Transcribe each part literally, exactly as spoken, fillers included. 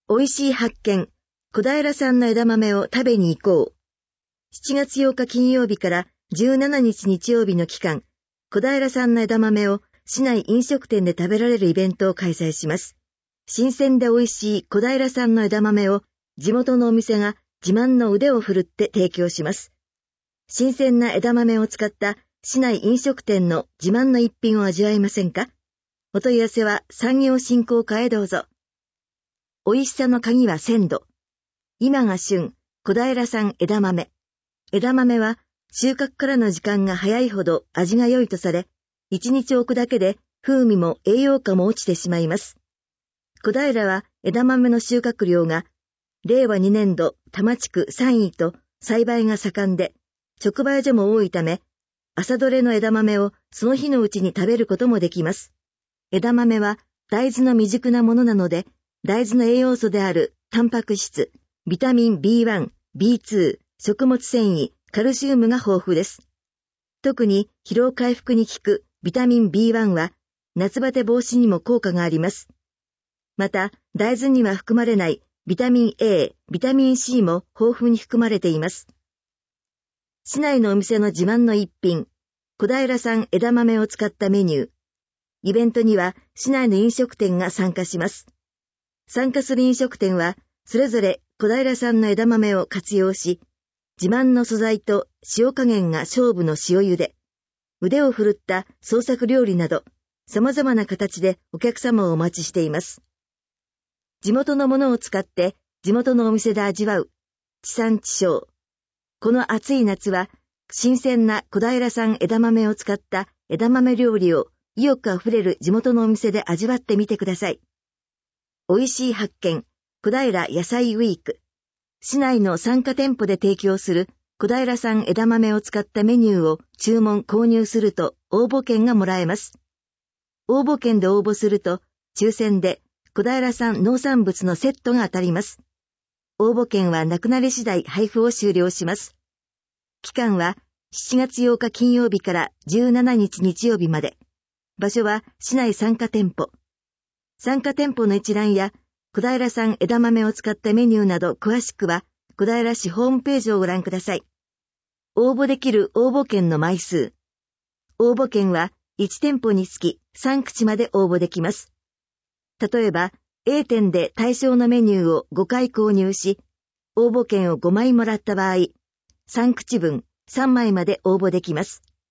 美味しい発見、小平産の枝豆を食べに行こう。しちがつようか金曜日からじゅうしちにち日曜日の期間、小平産の枝豆を市内飲食店で食べられるイベントを開催します。新鮮で美味しい小平産の枝豆を地元のお店が自慢の腕を振るって提供します。新鮮な枝豆を使った市内飲食店の自慢の一品を味わいませんか？お問い合わせは産業振興課へどうぞ。美味しさの鍵は鮮度。今が旬、小平産枝豆。枝豆は収穫からの時間が早いほど味が良いとされ、いちにち置くだけで風味も栄養価も落ちてしまいます。小平は枝豆の収穫量がれいわにねんど多摩地区さんいと栽培が盛んで、直売所も多いため、朝どれの枝豆をその日のうちに食べることもできます。枝豆は大豆の未熟なものなので、大豆の栄養素であるタンパク質、ビタミン ビーワン、ビーツー、食物繊維、カルシウムが豊富です。特に疲労回復に効くビタミン ビーワン は夏バテ防止にも効果があります。また、大豆には含まれないビタミン A、ビタミン C も豊富に含まれています。市内のお店の自慢の一品、小平産枝豆を使ったメニュー。イベントには市内の飲食店が参加します。参加する飲食店は、それぞれ小平産の枝豆を活用し、自慢の素材と塩加減が勝負の塩茹で、腕を振るった創作料理など、様々な形でお客様をお待ちしています。地元のものを使って地元のお店で味わう地産地消。この暑い夏は新鮮な小平産枝豆を使った枝豆料理を意欲あふれる地元のお店で味わってみてください。美味しい発見、小平野菜ウィーク。市内の参加店舗で提供する小平産枝豆を使ったメニューを注文購入すると応募券がもらえます。応募券で応募すると抽選で小平産農産物のセットが当たります。応募券はなくなり次第配布を終了します。期間はしちがつようか金曜日からじゅうしちにち日曜日まで。場所は市内参加店舗。参加店舗の一覧や小平産枝豆を使ったメニューなど詳しくは小平市ホームページをご覧ください。応募できる応募券の枚数。応募券はいち店舗につきさん口まで応募できます。例えば A 店で対象のメニューをごかい購入し、応募券をごまいもらった場合、さん口分さんまいまで応募できます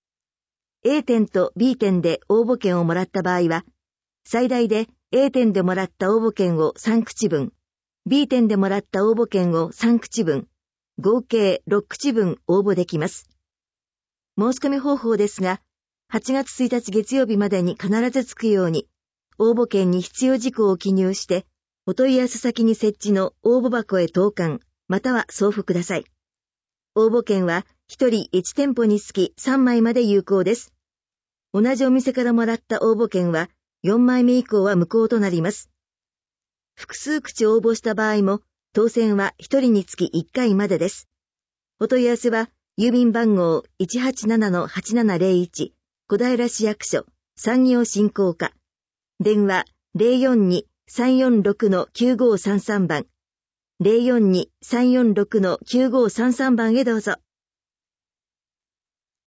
。A 店と B 店で応募券をもらった場合は、最大で A 店でもらった応募券をさん口分、B 店でもらった応募券をさん口分、合計ろく口分応募できます。申し込み方法ですが、はちがつついたち月曜日までに必ずつくように、応募券に必要事項を記入して、お問い合わせ先に設置の応募箱へ投函、または送付ください。応募券はひとりいち店舗につきさんまいまで有効です。同じお店からもらった応募券はよんまいめ以降は無効となります。複数口応募した場合も、当選はひとりにつきいっかいまでです。お問い合わせは、郵便番号 いちはちななのはちななぜろいち、小平市役所、産業振興課。電話 ゼロよんに さんよんろくのきゅうごさんさん 番。ゼロよんに さんよんろくのきゅうごさんさん 番へどうぞ。